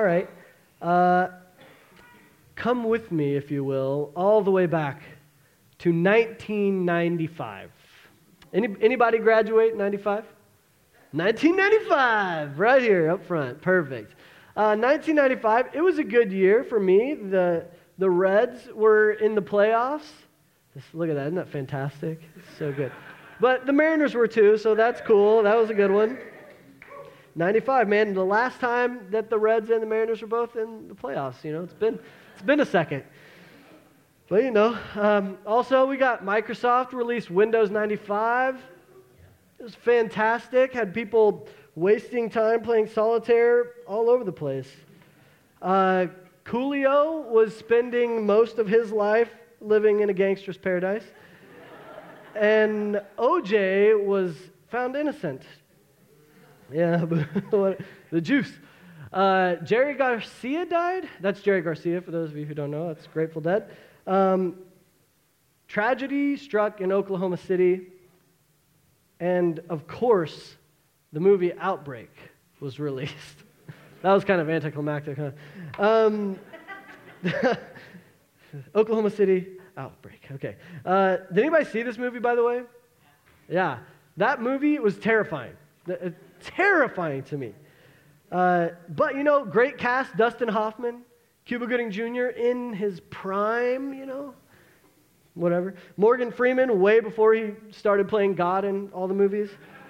right. Come with me, if you will, all the way back to 1995. Anybody graduate in 95? 1995, right here up front. Perfect. 1995, it was a good year for me. The Reds were in the playoffs. Look at that. Isn't that fantastic? It's so good. But the Mariners were too, so that's cool. That was a good one. 95, man. The last time that the Reds and the Mariners were both in the playoffs, it's been a second. But, also we got Microsoft released Windows 95. It was fantastic. Had people wasting time playing solitaire all over the place. Coolio was spending most of his life living in a gangster's paradise. And OJ was found innocent. Yeah, but the juice. Jerry Garcia died. That's Jerry Garcia, for those of you who don't know. That's Grateful Dead. Tragedy struck in Oklahoma City. And, of course, the movie Outbreak was released. That was kind of anticlimactic, huh? Oklahoma City Outbreak. Okay. Did anybody see this movie, by the way? Yeah. That movie was terrifying. Terrifying to me. But, great cast, Dustin Hoffman, Cuba Gooding Jr. in his prime, whatever. Morgan Freeman, way before he started playing God in all the movies.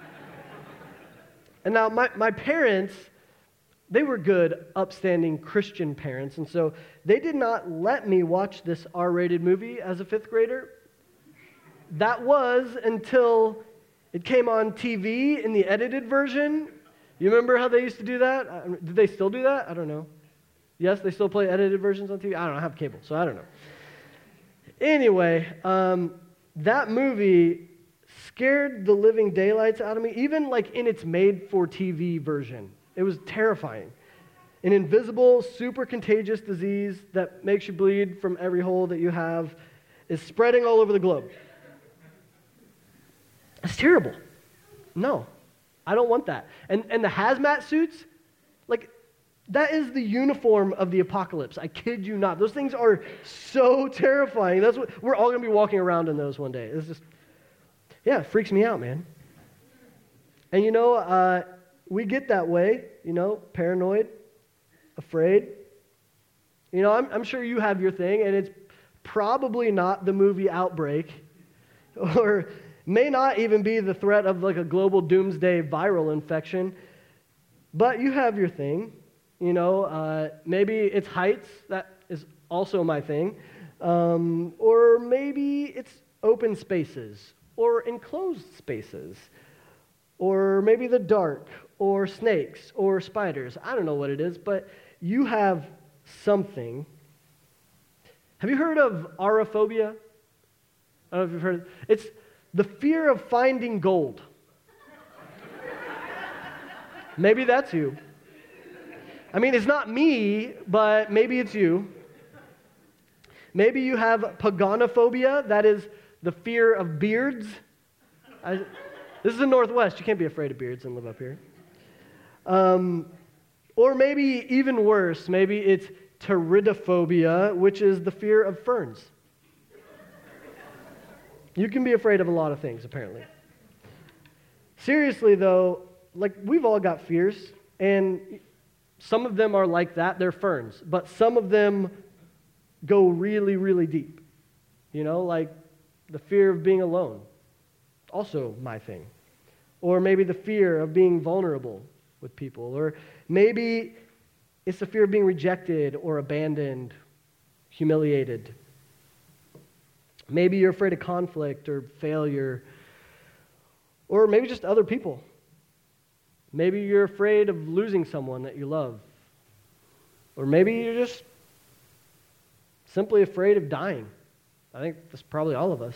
And now, my parents, they were good, upstanding Christian parents, and so they did not let me watch this R-rated movie as a fifth grader. That was until it came on TV in the edited version. You remember how they used to do that? Did they still do that? I don't know. Yes, they still play edited versions on TV? I don't have cable, so I don't know. Anyway, that movie scared the living daylights out of me, even like in its made-for-TV version. It was terrifying. An invisible, super contagious disease that makes you bleed from every hole that you have is spreading all over the globe. That's terrible. No, I don't want that. And the hazmat suits, that is the uniform of the apocalypse. I kid you not. Those things are so terrifying. That's what we're all going to be walking around in those one day. It's just, it freaks me out, man. And we get that way, paranoid, afraid. I'm sure you have your thing, and it's probably not the movie Outbreak, or may not even be the threat of a global doomsday viral infection, but you have your thing. Maybe it's heights. That is also my thing. Or maybe it's open spaces or enclosed spaces. Or maybe the dark or snakes or spiders. I don't know what it is, but you have something. Have you heard of arophobia? I don't know if you've heard of it. It's the fear of finding gold. Maybe that's you. I mean, it's not me, but maybe it's you. Maybe you have paganophobia, that is the fear of beards. This is the Northwest. You can't be afraid of beards and live up here. Or maybe even worse, maybe it's pteridophobia, which is the fear of ferns. You can be afraid of a lot of things, apparently. Seriously, though, we've all got fears, and some of them are like that, they're ferns, but some of them go really, really deep. Like the fear of being alone, also my thing. Or maybe the fear of being vulnerable with people. Or maybe it's the fear of being rejected or abandoned, humiliated. Maybe you're afraid of conflict or failure. Or maybe just other people. Maybe you're afraid of losing someone that you love. Or maybe you're just simply afraid of dying. I think that's probably all of us.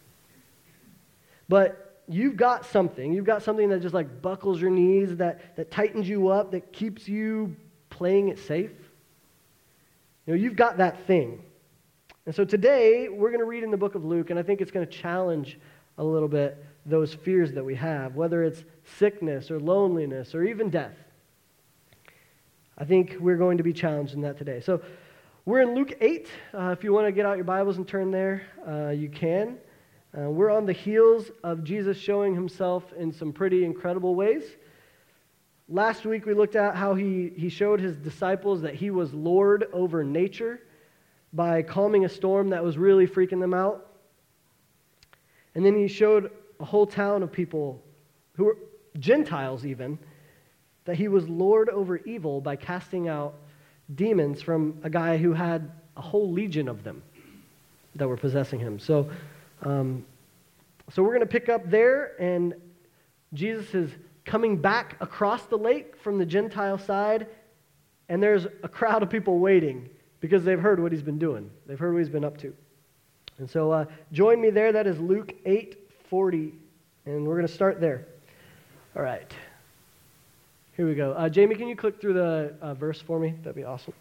But you've got something that just buckles your knees, that tightens you up, that keeps you playing it safe. You've got that thing. And so today, we're going to read in the book of Luke, and I think it's going to challenge a little bit those fears that we have, whether it's sickness or loneliness or even death. I think we're going to be challenged in that today. So we're in Luke 8. If you want to get out your Bibles and turn there, you can. We're on the heels of Jesus showing himself in some pretty incredible ways. Last week we looked at how he showed his disciples that he was Lord over nature by calming a storm that was really freaking them out. And then he showed a whole town of people who were Gentiles even, that he was Lord over evil by casting out demons from a guy who had a whole legion of them that were possessing him. So we're going to pick up there, and Jesus is coming back across the lake from the Gentile side, and there's a crowd of people waiting because they've heard what he's been doing. They've heard what he's been up to. And so join me there. That is Luke 8:40, and we're going to start there. All right. Here we go. Jamie, can you click through the verse for me? That'd be awesome.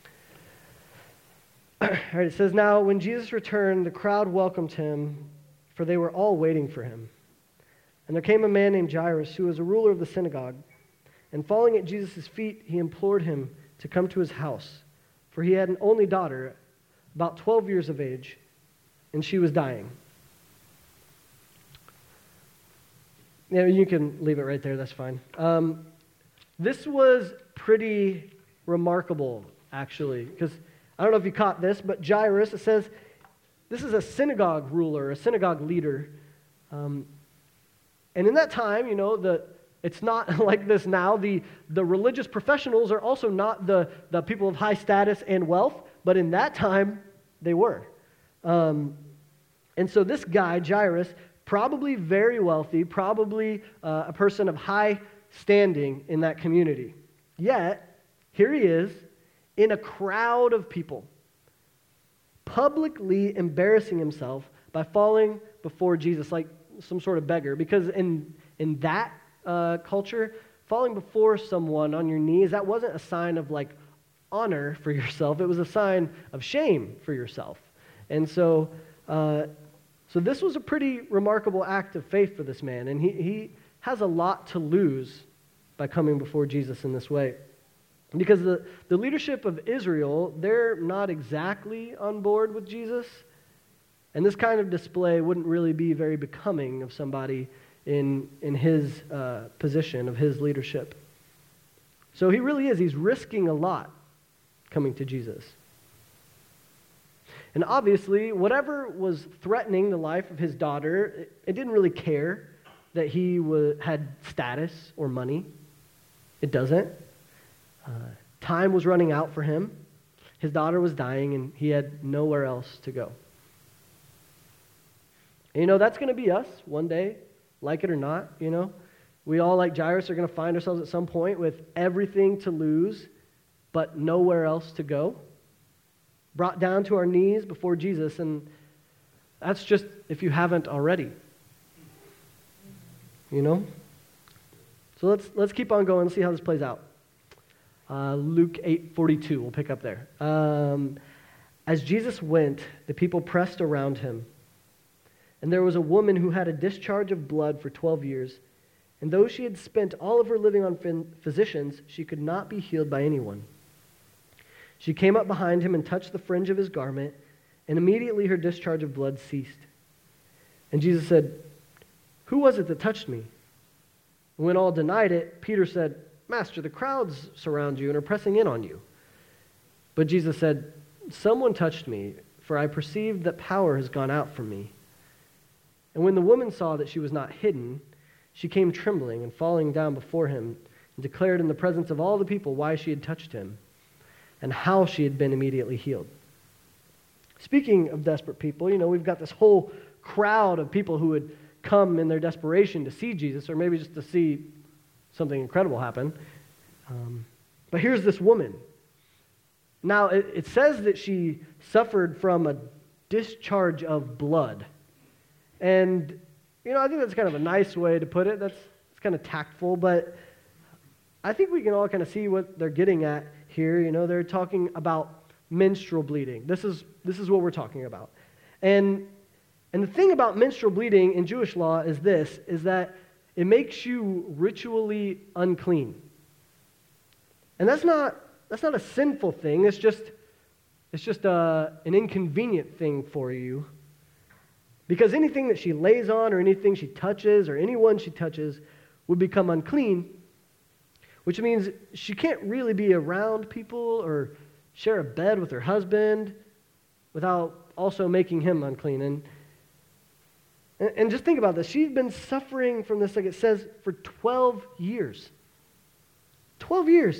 All right, it says, "Now when Jesus returned, the crowd welcomed him, for they were all waiting for him. And there came a man named Jairus, who was a ruler of the synagogue. And falling at Jesus' feet, he implored him to come to his house, for he had an only daughter, about 12 years of age, and she was dying." Yeah, you can leave it right there. That's fine. This was pretty remarkable, actually, because I don't know if you caught this, but Jairus, it says, this is a synagogue ruler, a synagogue leader. And in that time, it's not like this now. The religious professionals are also not the people of high status and wealth, but in that time, they were. And so this guy, Jairus, probably very wealthy, probably a person of high standing in that community. Yet, here he is in a crowd of people, publicly embarrassing himself by falling before Jesus like some sort of beggar. Because in that culture, falling before someone on your knees, that wasn't a sign of like honor for yourself. It was a sign of shame for yourself. And so this was a pretty remarkable act of faith for this man, and he has a lot to lose by coming before Jesus in this way. Because the leadership of Israel, they're not exactly on board with Jesus, and this kind of display wouldn't really be very becoming of somebody in his position, of his leadership. So he really is. He's risking a lot coming to Jesus. And obviously, whatever was threatening the life of his daughter, it didn't really care that he had status or money. It doesn't. Time was running out for him. His daughter was dying, and he had nowhere else to go. And that's going to be us one day, like it or not, We all, like Jairus, are going to find ourselves at some point with everything to lose, but nowhere else to go. Brought down to our knees before Jesus, and that's just if you haven't already. So let's keep on going and see how this plays out. Luke 8:42, we'll pick up there. As Jesus went, the people pressed around him, and there was a woman who had a discharge of blood for 12 years, and though she had spent all of her living on physicians, she could not be healed by anyone. She came up behind him and touched the fringe of his garment, and immediately her discharge of blood ceased. And Jesus said, "Who was it that touched me?" And when all denied it, Peter said, "Master, the crowds surround you and are pressing in on you." But Jesus said, "Someone touched me, for I perceived that power has gone out from me." And when the woman saw that she was not hidden, she came trembling and falling down before him and declared in the presence of all the people why she had touched him and how she had been immediately healed. Speaking of desperate people, we've got this whole crowd of people who would come in their desperation to see Jesus, or maybe just to see something incredible happen. But here's this woman. Now, it says that she suffered from a discharge of blood. And, I think that's kind of a nice way to put it. It's kind of tactful, but I think we can all kind of see what they're getting at here. They're talking about menstrual bleeding. This is what we're talking about. And the thing about menstrual bleeding in Jewish law is that it makes you ritually unclean. And that's not a sinful thing. It's just an inconvenient thing for you. Because anything that she lays on or anything she touches or anyone she touches would become unclean, which means she can't really be around people or share a bed with her husband without also making him unclean. And just think about this. She's been suffering from this, like it says, for 12 years. 12 years.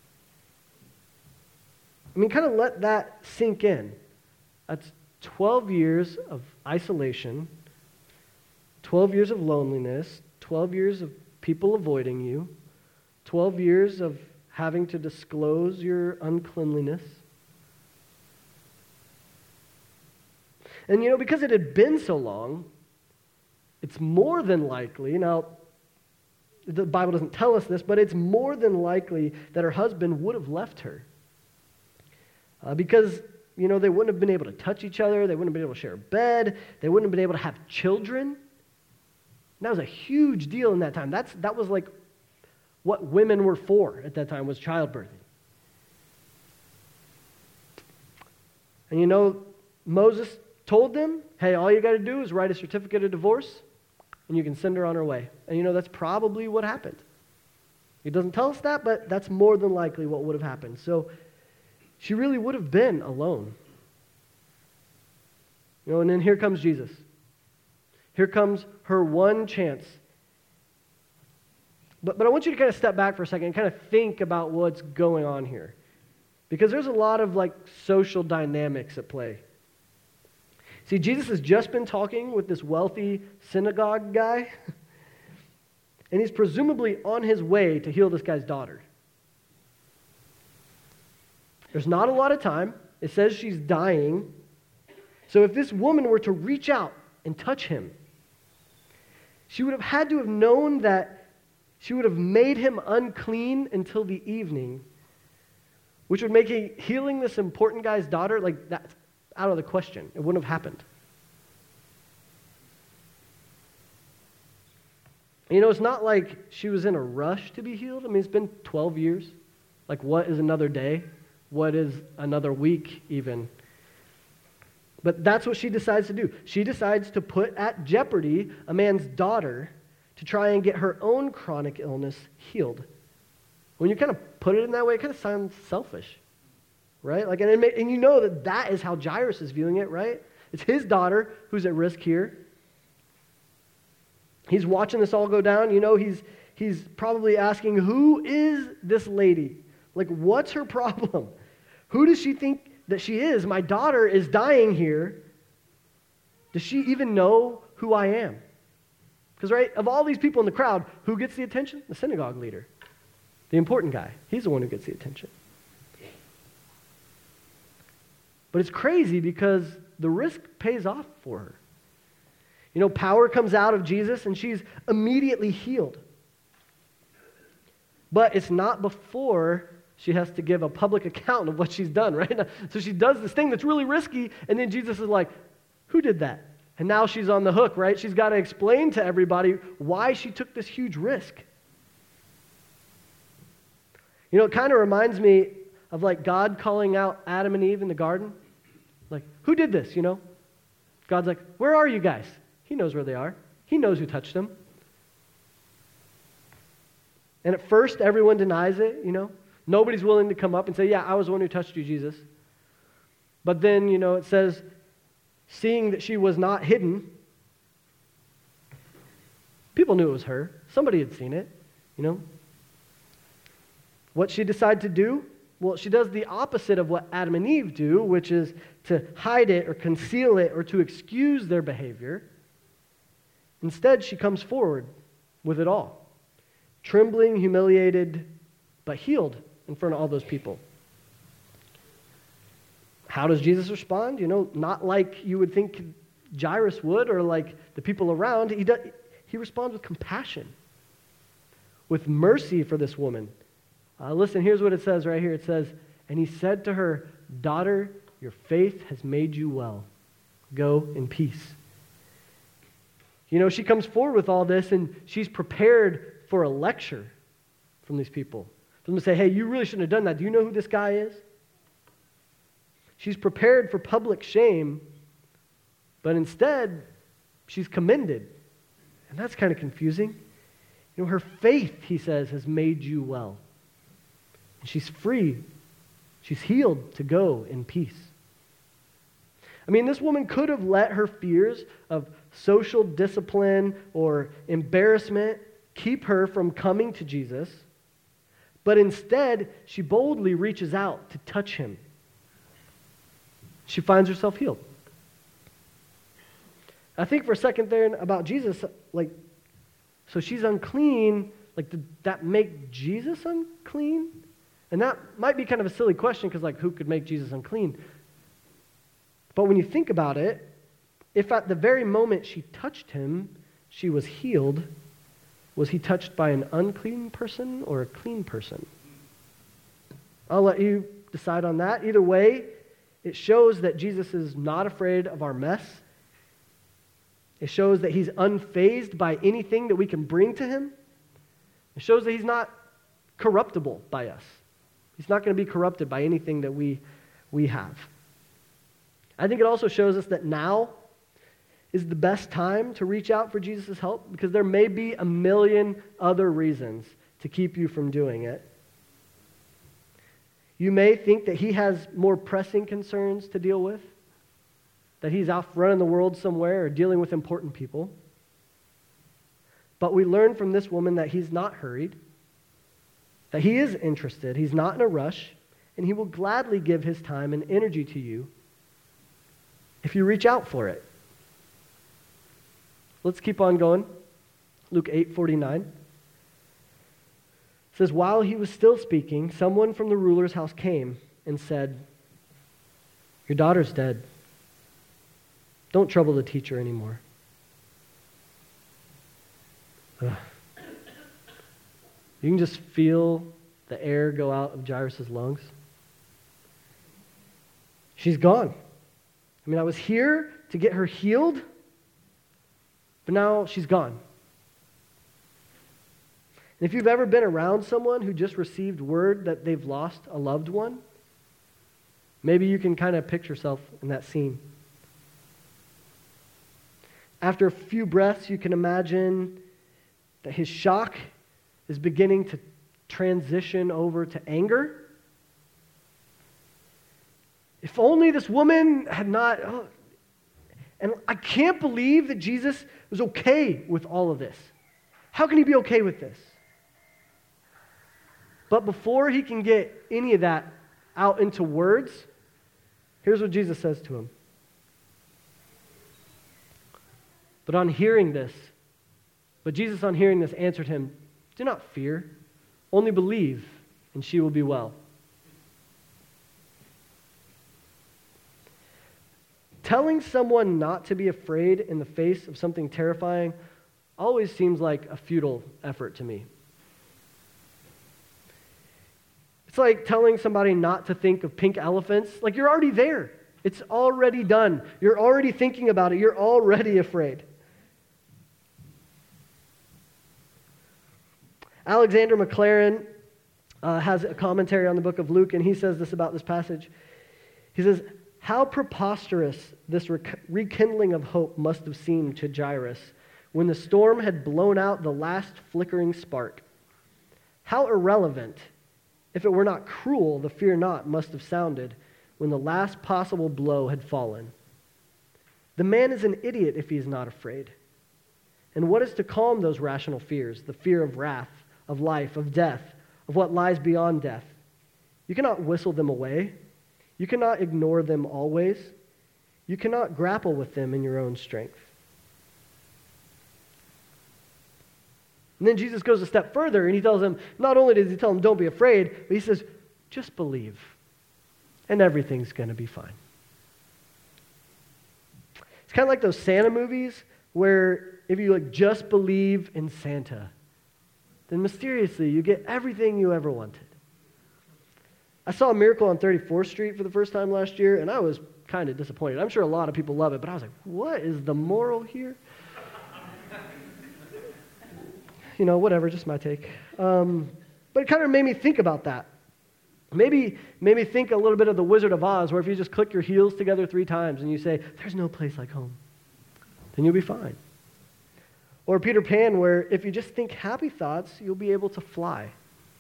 I mean, kind of let that sink in. That's 12 years of isolation, 12 years of loneliness, 12 years of people avoiding you, 12 years of having to disclose your uncleanliness. And because it had been so long, it's more than likely, now, the Bible doesn't tell us this, but it's more than likely that her husband would have left her. Because, they wouldn't have been able to touch each other, they wouldn't have been able to share a bed, they wouldn't have been able to have children. And that was a huge deal in that time. That was like what women were for at that time, was childbirthing. And Moses told them, hey, all you got to do is write a certificate of divorce, and you can send her on her way. And that's probably what happened. It doesn't tell us that, but that's more than likely what would have happened. So she really would have been alone. And then here comes Jesus. Here comes her one chance. But I want you to kind of step back for a second and kind of think about what's going on here. Because there's a lot of social dynamics at play. See, Jesus has just been talking with this wealthy synagogue guy, and he's presumably on his way to heal this guy's daughter. There's not a lot of time. It says she's dying. So if this woman were to reach out and touch him, she would have had to have known that she would have made him unclean until the evening, which would make healing this important guy's daughter, that's out of the question. It wouldn't have happened. It's not like she was in a rush to be healed. I mean, it's been 12 years. What is another day? What is another week even? But that's what she decides to do. She decides to put at jeopardy a man's daughter to try and get her own chronic illness healed. When you kind of put it in that way, it kind of sounds selfish. Right? And that is how Jairus is viewing it, right? It's his daughter who's at risk here. He's watching this all go down. He's probably asking, who is this lady? What's her problem? Who does she think that she is? My daughter is dying here. Does she even know who I am? Because, right, of all these people in the crowd, who gets the attention? The synagogue leader. The important guy. He's the one who gets the attention. But it's crazy because the risk pays off for her. Power comes out of Jesus and she's immediately healed. But it's not before she has to give a public account of what she's done, right? So she does this thing that's really risky, and then Jesus is like, who did that? And now she's on the hook, right? She's got to explain to everybody why she took this huge risk. It kind of reminds me of God calling out Adam and Eve in the garden. Who did this, God's like, where are you guys? He knows where they are. He knows who touched them. And at first, everyone denies it, Nobody's willing to come up and say, yeah, I was the one who touched you, Jesus. But then, it says, seeing that she was not hidden, people knew it was her. Somebody had seen it, What she decided to do? Well, she does the opposite of what Adam and Eve do, which is to hide it or conceal it or to excuse their behavior. Instead, she comes forward with it all, trembling, humiliated, but healed in front of all those people. How does Jesus respond? Not like you would think Jairus would or like the people around. He responds with compassion, with mercy for this woman. Listen, here's what it says right here. It says, and he said to her, daughter, your faith has made you well. Go in peace. She comes forward with all this, and she's prepared for a lecture from these people. For them to say, hey, you really shouldn't have done that. Do you know who this guy is? She's prepared for public shame, but instead, she's commended. And that's kind of confusing. You know, her faith, he says, has made you well. And she's free. She's healed to go in peace. I mean, this woman could have let her fears of social discipline or embarrassment keep her from coming to Jesus, but instead, she boldly reaches out to touch him. She finds herself healed. I think for a second there about Jesus, like, so she's unclean, like, did that make Jesus unclean? And that might be kind of a silly question because, like, who could make Jesus unclean? But when you think about it, if at the very moment she touched him, she was healed, was he touched by an unclean person or a clean person? I'll let you decide on that. Either way, it shows that Jesus is not afraid of our mess. It shows that he's unfazed by anything that we can bring to him. It shows that he's not corruptible by us. He's not going to be corrupted by anything that we have. I think it also shows us that now is the best time to reach out for Jesus' help because there may be a million other reasons to keep you from doing it. You may think that he has more pressing concerns to deal with, that he's off running the world somewhere or dealing with important people. But we learn from this woman that he's not hurried, that he is interested, he's not in a rush, and he will gladly give his time and energy to you if you reach out for it. Let's keep on going. Luke 8:49. It says, while he was still speaking, someone from the ruler's house came and said, your daughter's dead. Don't trouble the teacher anymore. Ugh. You can just feel the air go out of Jairus' lungs. She's gone. I mean, I was here to get her healed, but now she's gone. And if you've ever been around someone who just received word that they've lost a loved one, maybe you can kind of picture yourself in that scene. After a few breaths, you can imagine that his shock is beginning to transition over to anger. If only this woman had not... And I can't believe that Jesus was okay with all of this. How can he be okay with this? But before he can get any of that out into words, here's what Jesus says to him. But Jesus on hearing this answered him, do not fear, only believe, and she will be well. Telling someone not to be afraid in the face of something terrifying always seems like a futile effort to me. It's like telling somebody not to think of pink elephants. Like, you're already there. It's already done. You're already thinking about it. You're already afraid. Alexander McLaren has a commentary on the book of Luke, and he says this about this passage. He says, how preposterous this rekindling of hope must have seemed to Jairus when the storm had blown out the last flickering spark. How irrelevant, if it were not cruel, the fear not must have sounded when the last possible blow had fallen. The man is an idiot if he is not afraid. And what is to calm those rational fears, the fear of wrath, of life, of death, of what lies beyond death? You cannot whistle them away. You cannot ignore them always. You cannot grapple with them in your own strength. And then Jesus goes a step further and he tells them, not only does he tell them don't be afraid, but he says, just believe and everything's going to be fine. It's kind of like those Santa movies where if you just believe in Santa, then mysteriously you get everything you ever wanted. I saw Miracle on 34th Street for the first time last year, and I was kind of disappointed. I'm sure a lot of people love it, but I was like, what is the moral here? Whatever, just my take. But But it kind of made me think about that. Maybe think a little bit of the Wizard of Oz, where if you just click your heels together 3 times and you say, there's no place like home, then you'll be fine. Or Peter Pan, where if you just think happy thoughts, you'll be able to fly.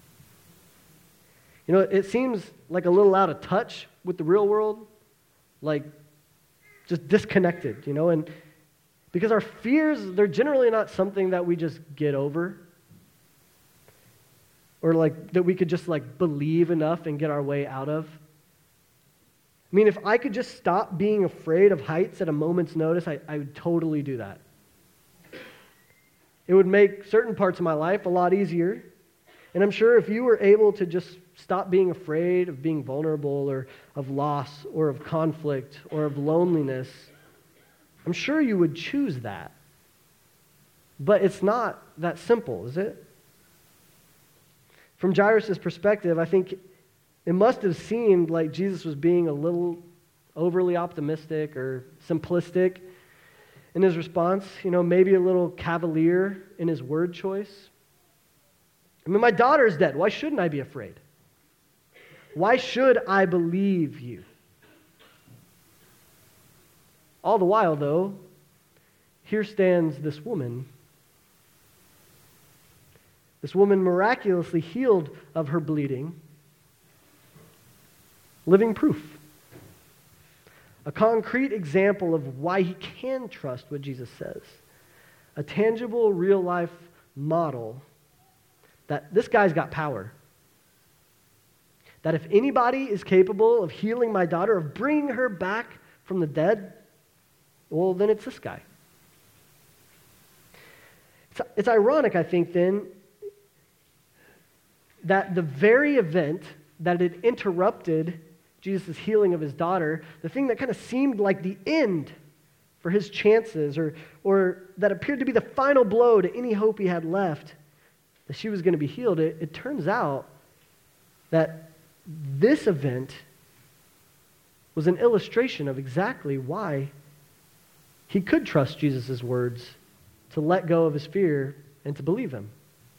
You know, it seems like a little out of touch with the real world, like just disconnected, you know, and because our fears, they're generally not something that we just get over, or like that we could just like believe enough and get our way out of. I mean, if I could just stop being afraid of heights at a moment's notice, I would totally do that. It would make certain parts of my life a lot easier. And I'm sure if you were able to just stop being afraid of being vulnerable or of loss or of conflict or of loneliness, I'm sure you would choose that. But it's not that simple, is it? From Jairus' perspective, I think it must have seemed like Jesus was being a little overly optimistic or simplistic in his response, you know, maybe a little cavalier in his word choice. I mean, my daughter is dead. Why shouldn't I be afraid? Why should I believe you? All the while, though, here stands this woman miraculously healed of her bleeding, living proof. A concrete example of why he can trust what Jesus says. A tangible, real-life model that this guy's got power. That if anybody is capable of healing my daughter, of bringing her back from the dead, well, then it's this guy. It's ironic, I think, then, that the very event that had interrupted Jesus' healing of his daughter, the thing that kind of seemed like the end for his chances, or that appeared to be the final blow to any hope he had left, that she was going to be healed, it turns out that this event was an illustration of exactly why he could trust Jesus' words, to let go of his fear and to believe him.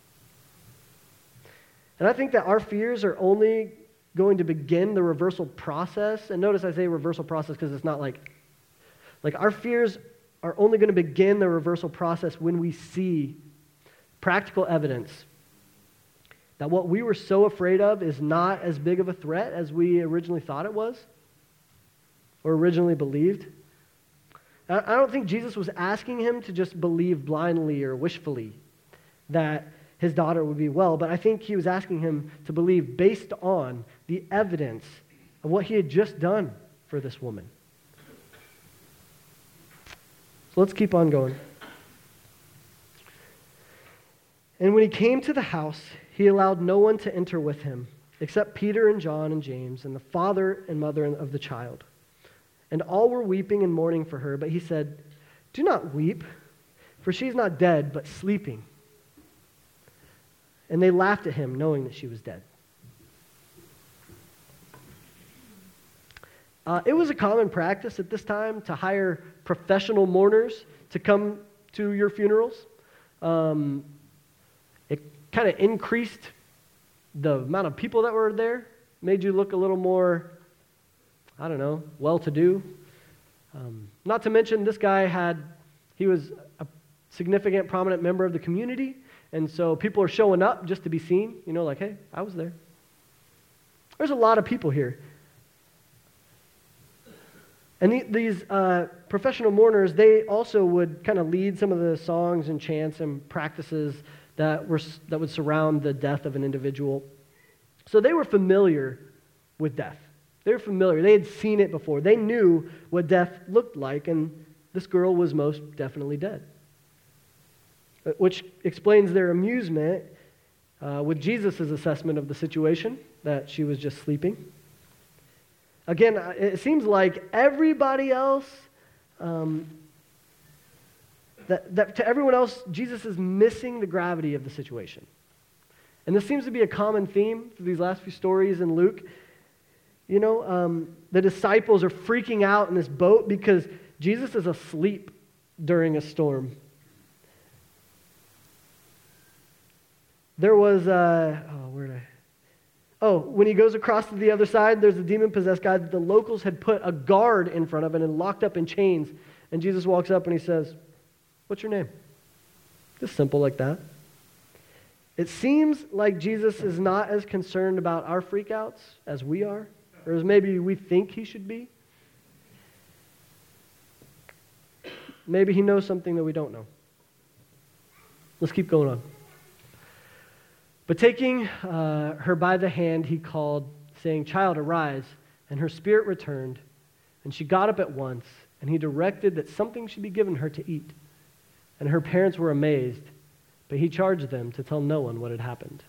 And I think that our fears are only going to begin the reversal process. And notice I say reversal process because it's not like our fears are only going to begin the reversal process when we see practical evidence that what we were so afraid of is not as big of a threat as we originally thought it was or originally believed. I don't think Jesus was asking him to just believe blindly or wishfully that his daughter would be well, but I think he was asking him to believe based on the evidence of what he had just done for this woman. So let's keep on going. And when he came to the house, he allowed no one to enter with him, except Peter and John and James and the father and mother of the child. And all were weeping and mourning for her, but he said, "Do not weep, for she is not dead, but sleeping." And they laughed at him, knowing that she was dead. It was a common practice at this time to hire professional mourners to come to your funerals. It kind of increased the amount of people that were there, made you look a little more, I don't know, well-to-do. Not to mention this guy he was a significant, prominent member of the community, and so people are showing up just to be seen, you know, like, hey, I was there. There's a lot of people here. And these professional mourners, they also would kind of lead some of the songs and chants and practices that would surround the death of an individual. So they were familiar with death. They were familiar. They had seen it before. They knew what death looked like, and this girl was most definitely dead. Which explains their amusement with Jesus' assessment of the situation, that she was just sleeping. Again, it seems like everybody else, that to everyone else, Jesus is missing the gravity of the situation. And this seems to be a common theme through these last few stories in Luke. You know, the disciples are freaking out in this boat because Jesus is asleep during a storm. There was, where did I Oh, when he goes across to the other side, there's a demon-possessed guy that the locals had put a guard in front of and locked up in chains. And Jesus walks up and he says, "What's your name?" Just simple like that. It seems like Jesus is not as concerned about our freakouts as we are, or as maybe we think he should be. Maybe he knows something that we don't know. Let's keep going on. But taking her by the hand, he called, saying, "Child, arise." And her spirit returned, and she got up at once, and he directed that something should be given her to eat. And her parents were amazed, but he charged them to tell no one what had happened.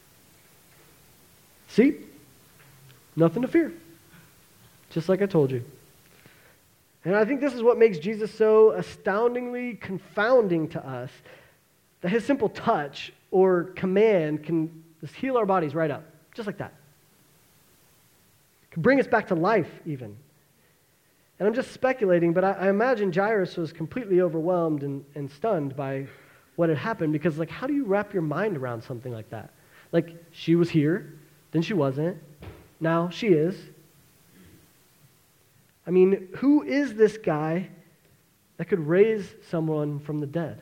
See? Nothing to fear. Just like I told you. And I think this is what makes Jesus so astoundingly confounding to us, that his simple touch or command can just heal our bodies right up, just like that. It can bring us back to life even. And I'm just speculating, but I imagine Jairus was completely overwhelmed and stunned by what had happened, because how do you wrap your mind around something like that? She was here, then she wasn't, now she is. I mean, who is this guy that could raise someone from the dead?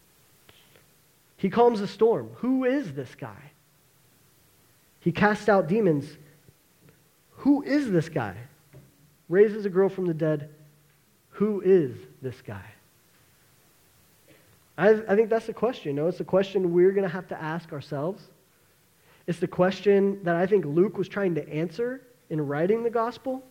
He calms the storm. Who is this guy? He casts out demons. Who is this guy? Raises a girl from the dead. Who is this guy? I think that's the question. It's the question we're going to have to ask ourselves. It's the question that I think Luke was trying to answer in writing the gospel.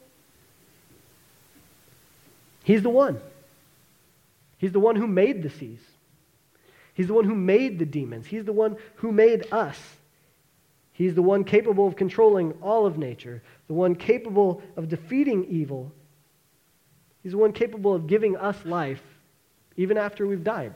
He's the one. He's the one who made the seas. He's the one who made the demons. He's the one who made us. He's the one capable of controlling all of nature, the one capable of defeating evil. He's the one capable of giving us life even after we've died.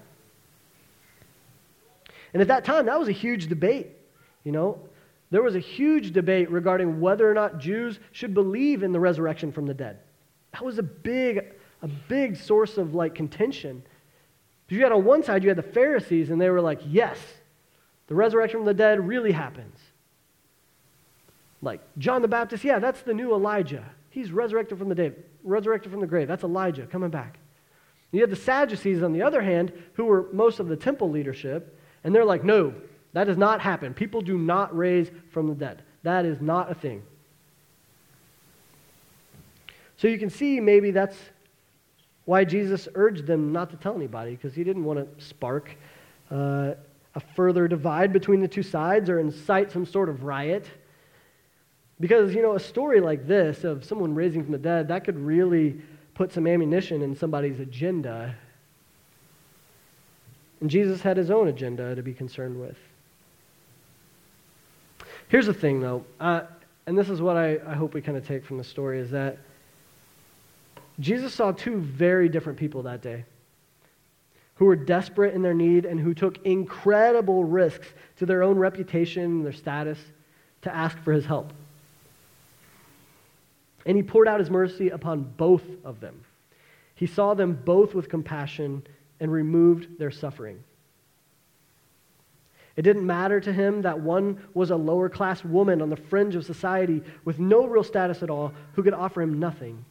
And at that time, that was a huge debate. There was a huge debate regarding whether or not Jews should believe in the resurrection from the dead. That was a big source of contention. Because you had on one side, you had the Pharisees, and they were like, yes, the resurrection from the dead really happens. Like John the Baptist, yeah, that's the new Elijah. He's resurrected from the dead, resurrected from the grave. That's Elijah coming back. You had the Sadducees, on the other hand, who were most of the temple leadership, and they're like, no, that does not happen. People do not raise from the dead. That is not a thing. So you can see maybe that's why Jesus urged them not to tell anybody, because he didn't want to spark a further divide between the two sides or incite some sort of riot. Because, a story like this of someone raising from the dead, that could really put some ammunition in somebody's agenda. And Jesus had his own agenda to be concerned with. Here's the thing, though, and this is what I hope we kind of take from the story, is that Jesus saw two very different people that day who were desperate in their need and who took incredible risks to their own reputation and their status to ask for his help. And he poured out his mercy upon both of them. He saw them both with compassion and removed their suffering. It didn't matter to him that one was a lower-class woman on the fringe of society with no real status at all who could offer him nothing.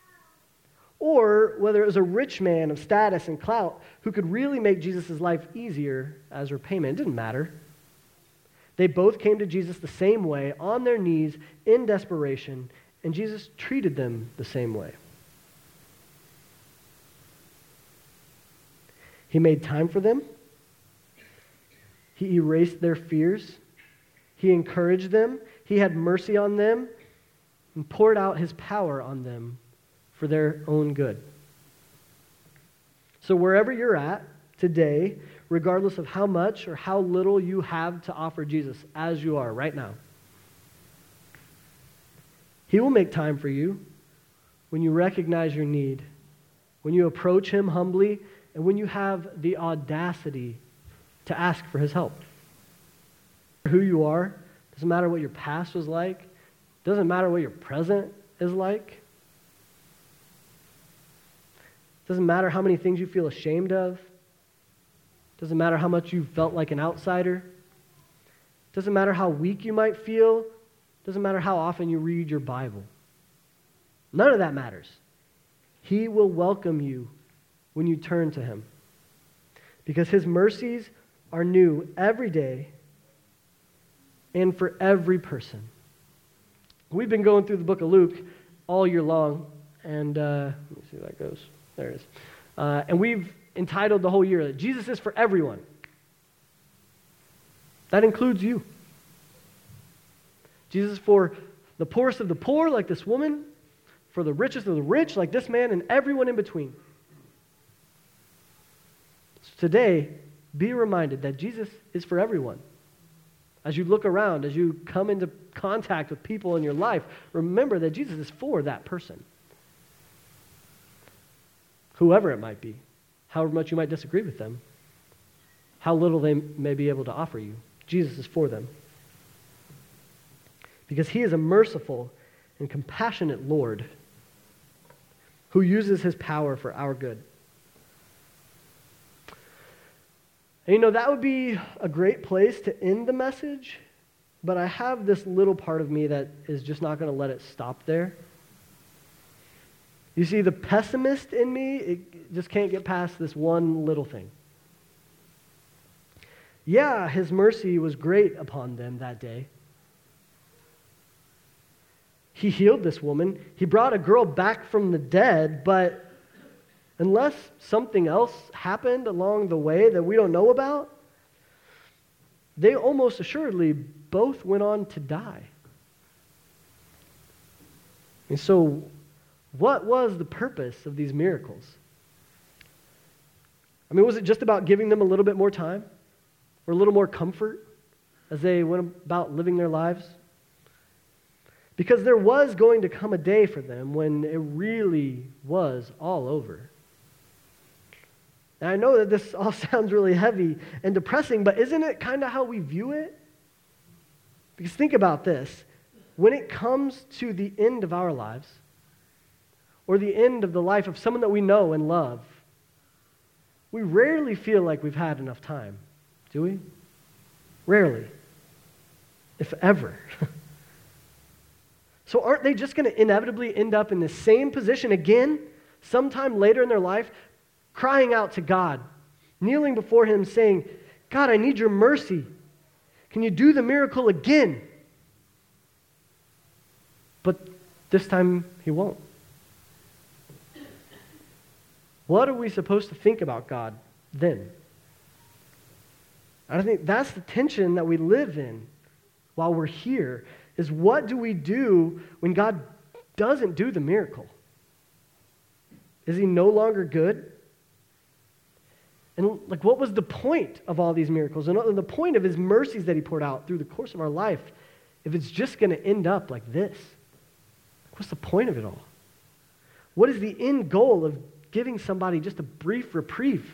Or whether it was a rich man of status and clout who could really make Jesus' life easier as repayment. It didn't matter. They both came to Jesus the same way, on their knees, in desperation, and Jesus treated them the same way. He made time for them. He erased their fears. He encouraged them. He had mercy on them and poured out his power on them for their own good. So wherever you're at today, regardless of how much or how little you have to offer Jesus, as you are right now, he will make time for you when you recognize your need, when you approach him humbly, and when you have the audacity to ask for his help. Who you are, doesn't matter what your past was like, doesn't matter what your present is like, doesn't matter how many things you feel ashamed of, doesn't matter how much you felt like an outsider, doesn't matter how weak you might feel, Doesn't matter how often you read your Bible. None of that matters. He will welcome you when you turn to him. Because his mercies are new every day and for every person. We've been going through the book of Luke all year long, and let me see how that goes. There it is. And we've entitled the whole year, Jesus is for everyone. That includes you. Jesus is for the poorest of the poor, like this woman, for the richest of the rich, like this man, and everyone in between. So today, be reminded that Jesus is for everyone. As you look around, as you come into contact with people in your life, remember that Jesus is for that person. Whoever it might be, however much you might disagree with them, how little they may be able to offer you, Jesus is for them. Because he is a merciful and compassionate Lord who uses his power for our good. And that would be a great place to end the message, but I have this little part of me that is just not going to let it stop there. You see, the pessimist in me, it just can't get past this one little thing. Yeah, his mercy was great upon them that day. He healed this woman. He brought a girl back from the dead, but unless something else happened along the way that we don't know about, they almost assuredly both went on to die. And so, what was the purpose of these miracles? Was it just about giving them a little bit more time? Or a little more comfort as they went about living their lives? Because there was going to come a day for them when it really was all over. And I know that this all sounds really heavy and depressing, but isn't it kind of how we view it? Because think about this. When it comes to the end of our lives, or the end of the life of someone that we know and love, we rarely feel like we've had enough time, do we? Rarely, if ever. So aren't they just going to inevitably end up in the same position again, sometime later in their life, crying out to God, kneeling before him saying, God, I need your mercy. Can you do the miracle again? But this time he won't. What are we supposed to think about God then? And I think that's the tension that we live in while we're here, is what do we do when God doesn't do the miracle? Is he no longer good? And what was the point of all these miracles? And the point of his mercies that he poured out through the course of our life, if it's just going to end up like this? What's the point of it all? What is the end goal of giving somebody just a brief reprieve?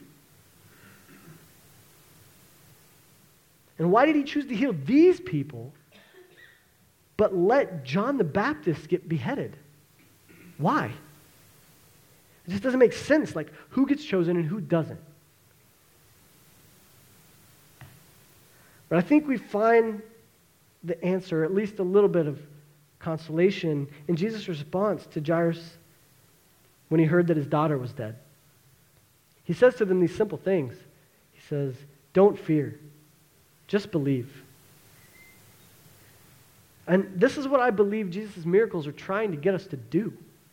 And why did he choose to heal these people, but let John the Baptist get beheaded? Why? It just doesn't make sense, who gets chosen and who doesn't. But I think we find the answer, at least a little bit of consolation, in Jesus' response to Jairus when he heard that his daughter was dead. He says to them these simple things. He says, don't fear, just believe. And this is what I believe Jesus' miracles are trying to get us to do.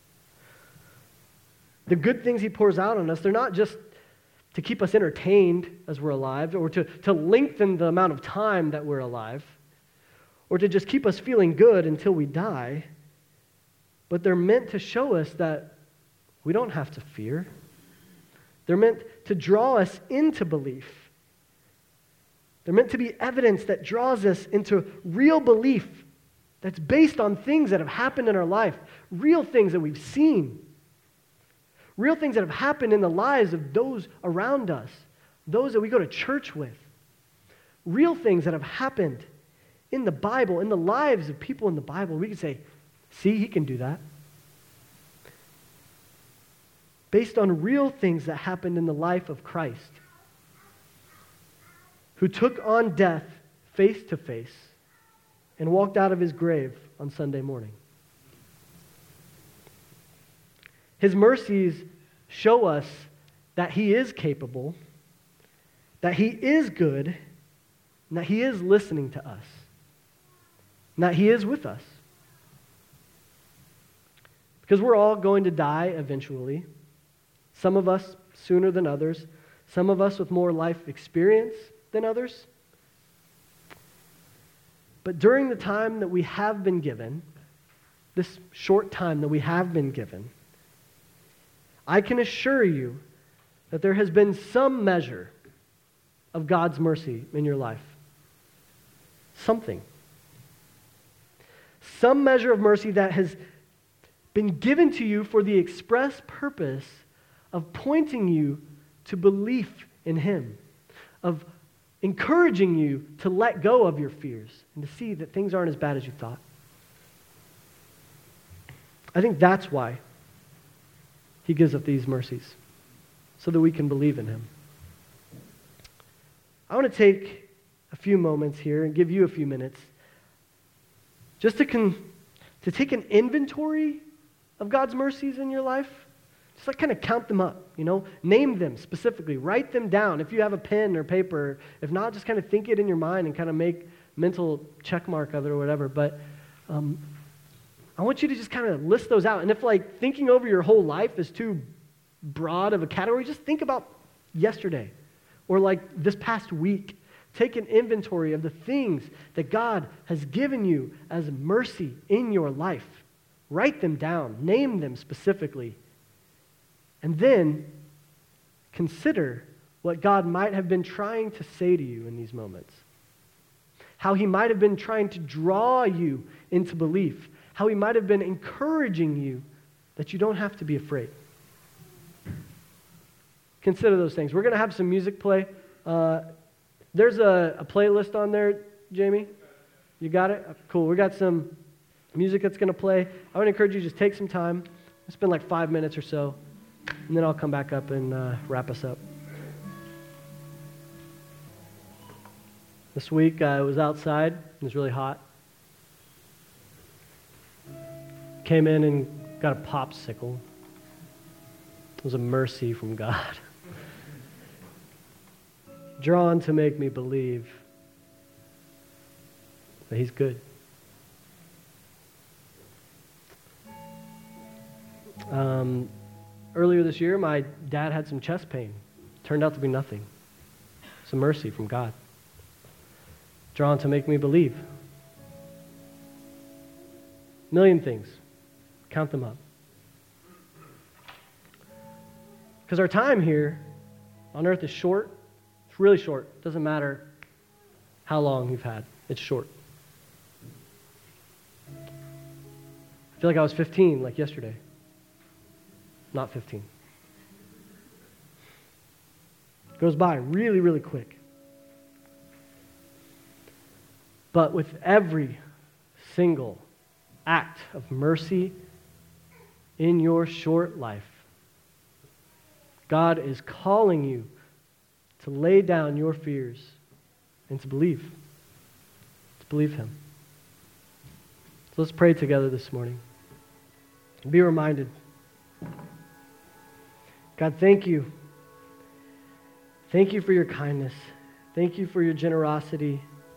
The good things he pours out on us, they're not just to keep us entertained as we're alive, or to lengthen the amount of time that we're alive, or to just keep us feeling good until we die, but they're meant to show us that we don't have to fear. They're meant to draw us into belief. They're meant to be evidence that draws us into real belief that's based on things that have happened in our life, real things that we've seen, real things that have happened in the lives of those around us, those that we go to church with, real things that have happened in the Bible, in the lives of people in the Bible. We can say, see, he can do that. Based on real things that happened in the life of Christ, who took on death face to face and walked out of his grave on Sunday morning. His mercies show us that he is capable, that he is good, and that he is listening to us, and that he is with us. Because we're all going to die eventually. Some of us sooner than others. Some of us with more life experience than others. But during the time that we have been given, this short time that we have been given, I can assure you that there has been some measure of God's mercy in your life. Something. Some measure of mercy that has been given to you for the express purpose of pointing you to belief in him, of encouraging you to let go of your fears and to see that things aren't as bad as you thought. I think that's why he gives us these mercies, so that we can believe in him. I want to take a few moments here and give you a few minutes just to take an inventory of God's mercies in your life. Just like kind of count them up, name them specifically, write them down if you have a pen or paper. If not, just kind of think it in your mind and kind of make mental check mark of it or whatever. But I want you to just kind of list those out. And if thinking over your whole life is too broad of a category, just think about yesterday or this past week. Take an inventory of the things that God has given you as mercy in your life. Write them down. Name them specifically. And then consider what God might have been trying to say to you in these moments. How he might have been trying to draw you into belief. How he might have been encouraging you that you don't have to be afraid. Consider those things. We're going to have some music play. There's a playlist on there, Jamie. You got it? Cool. We got some music that's going to play. I would encourage you to just take some time. Spend 5 minutes or so. And then I'll come back up and wrap us up. This week I was outside. It was really hot. Came in and got a popsicle. It was a mercy from God. Drawn to make me believe that he's good. Earlier this year, my dad had some chest pain. Turned out to be nothing. It's a mercy from God. Drawn to make me believe. Million things. Count them up. Because our time here on earth is short. It's really short. It doesn't matter how long you've had. It's short. I feel like I was 15, like yesterday. Not 15. It goes by really, really quick. But with every single act of mercy in your short life, God is calling you to lay down your fears and to believe. To believe him. So let's pray together this morning. Be reminded. God, thank you. Thank you for your kindness. Thank you for your generosity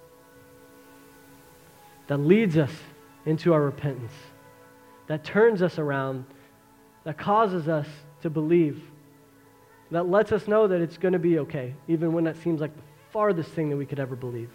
that leads us into our repentance, that turns us around, that causes us to believe, that lets us know that it's going to be okay, even when that seems like the farthest thing that we could ever believe.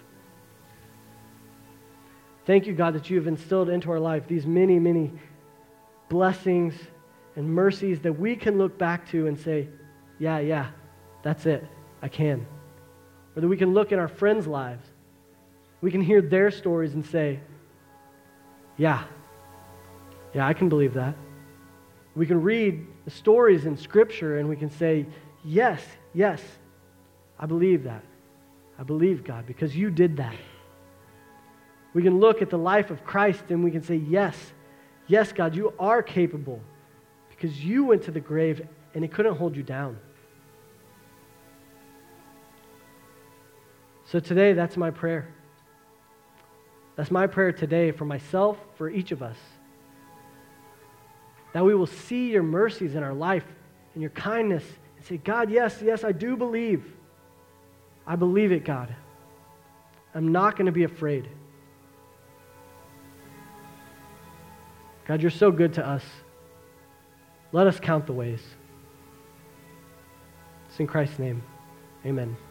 Thank you, God, that you have instilled into our life these many, many blessings and mercies that we can look back to and say, yeah, that's it. I can. Or that we can look in our friends' lives. We can hear their stories and say, yeah, I can believe that. We can read the stories in Scripture and we can say, yes, I believe that. I believe, God, because you did that. We can look at the life of Christ and we can say, yes, God, you are capable because you went to the grave and it couldn't hold you down. So today, that's my prayer. That's my prayer today for myself, for each of us. That we will see your mercies in our life and your kindness and say, God, yes, I do believe. I believe it, God. I'm not going to be afraid. God, you're so good to us. Let us count the ways. It's in Christ's name. Amen.